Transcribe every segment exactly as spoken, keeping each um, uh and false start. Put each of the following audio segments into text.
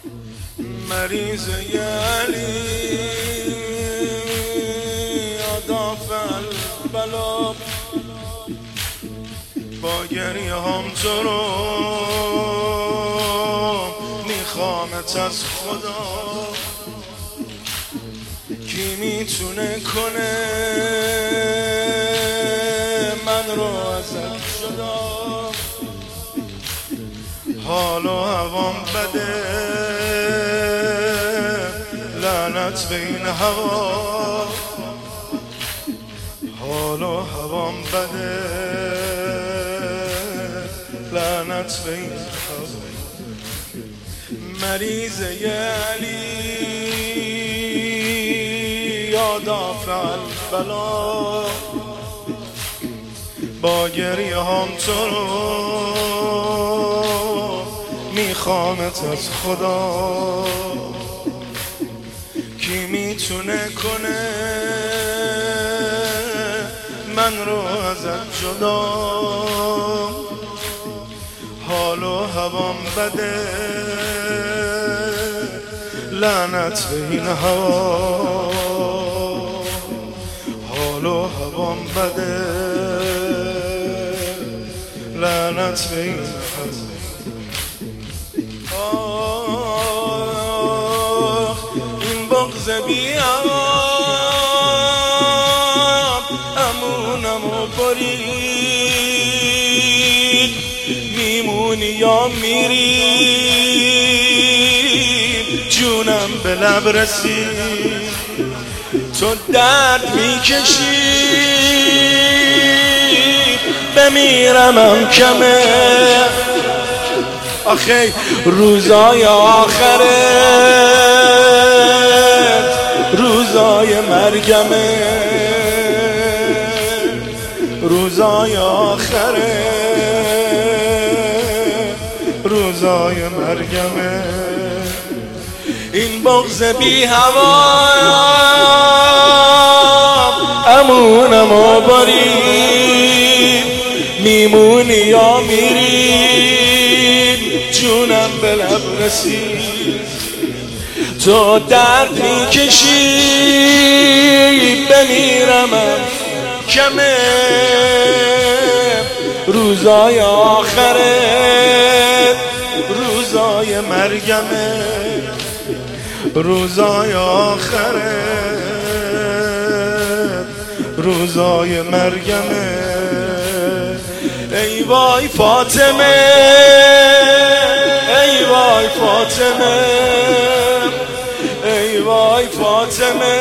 مریض علی آداف البلا، با گریه هم تو رو میخوامت از خدا. کی میتونه کنه من رو ازت جدا؟ حال و هوام بده، لعنت به این هوا. حال و هوام بده، لعنت به این هوا. مریض علی آداف البلا، با گریه هم تو رو میخوامت از خدا. کی میتونه کنه من رو ازت جدا؟ حال و هوام بده، لعنت به این هوا. حال و هوام بده، لعنت به این هوا. این بغض بیام امونمو برید، میمونی یا میری جونم به لب رسید. تو درد میکشی بمیرمم کمه، آخه روزای آخرت روزای مرگمه. روزای آخرت روزای مرگمه. این بغض بی هوا امونمو برید، میمونی یا میری جونم به لب رسید. تو درد میکشی بمیرمم کمه، روزای آخرت روزای مرگمه. روزای آخرت روزای مرگمه. ای وای فاطمه، ای وای فاطمه، ای وای فاطمه.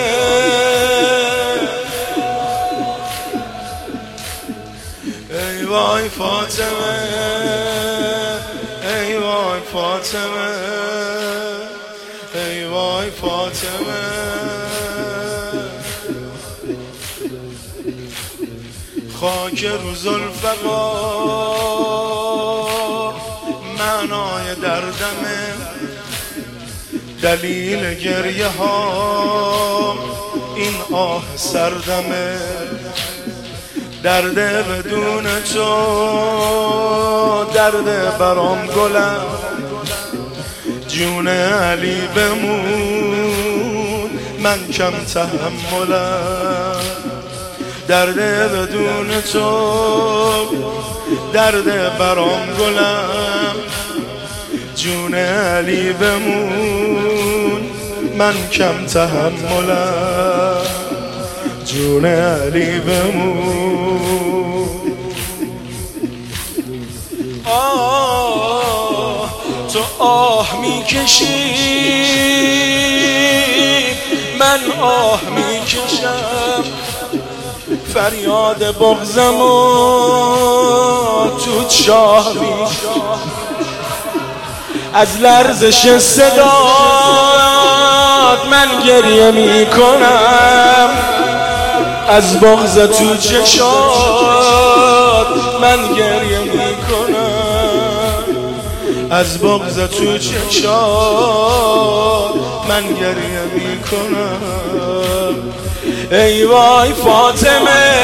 ای وای فاطمه، ای وای فاطمه، ای وای فاطمه. خاک رو زلفقار معنای دردمه، دلیل گریه ها این آه سردمه. درد بدون تو درد برام گلم، جون علی بمون من کم تحملم. درد بدون تو درد برام گلم، جون علی بمون من کم تحملم. جون علی بمون. آه تو آه میکشی من آه میکشم، فریاد بغضمو تو چاه میکشم. از لرزش صدات من گریه میکنم، از بغض تو چشات من گریه میکنم. از بغض تو چشات من گریه میکنم. ای وای فاطمه،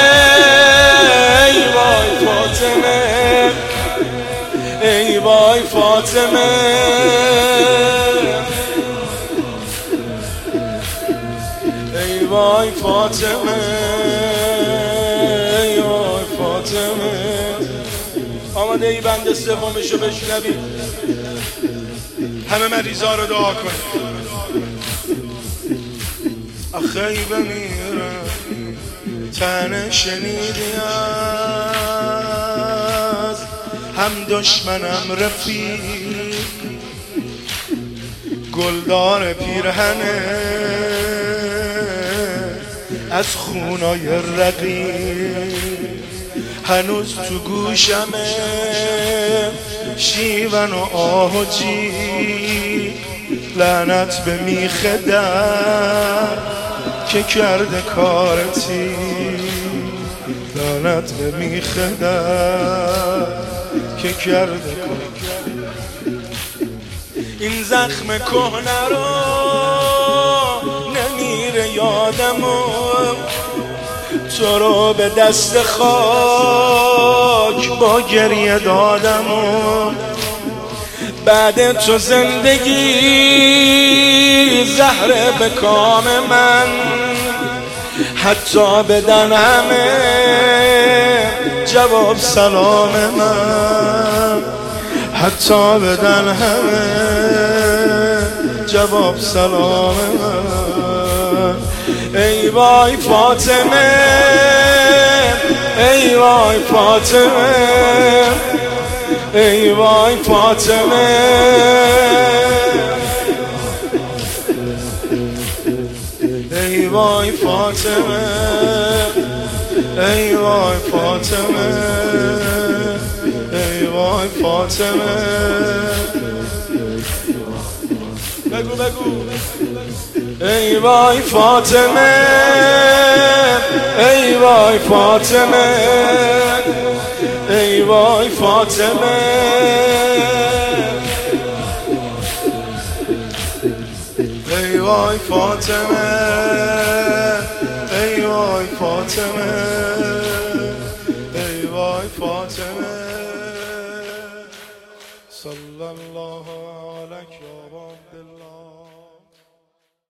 ای وای فاطمه، ای وای فاطمه. وای فاطمه ای وای فاطمه. آماده ای بند سومشو بشنوی؟ همه مریضا رو دعا کن. آخه ای بمیرم تنه شنیدی از هم دشمنم رفیق، گلدار پیرهنه از خونای رقیق، هنوز تو گوشمه شیون و آه و جیغ. لعنت به میخ در که کرده کارتی، لعنت به میخ در که کرده کارتی. این زخم کهنه رو نمیره یادمو، تو رو به دست خاک با گریه دادمو. بعد تو زندگی زهره به کام من، حتی بدن همه جواب سلام من، حتی بدن همه جواب سلام من. ای وای فاطمه ای وای فاطمه ای وای فاطمه ای وای فاطمه ای وای فاطمه ای وای فاطمه. بگو بگو. ای وای فاطمه ای وای فاطمه ای وای فاطمه ای وای فاطمه ای وای فاطمه ای وای فاطمه. صلی الله علیک یا عبدالله.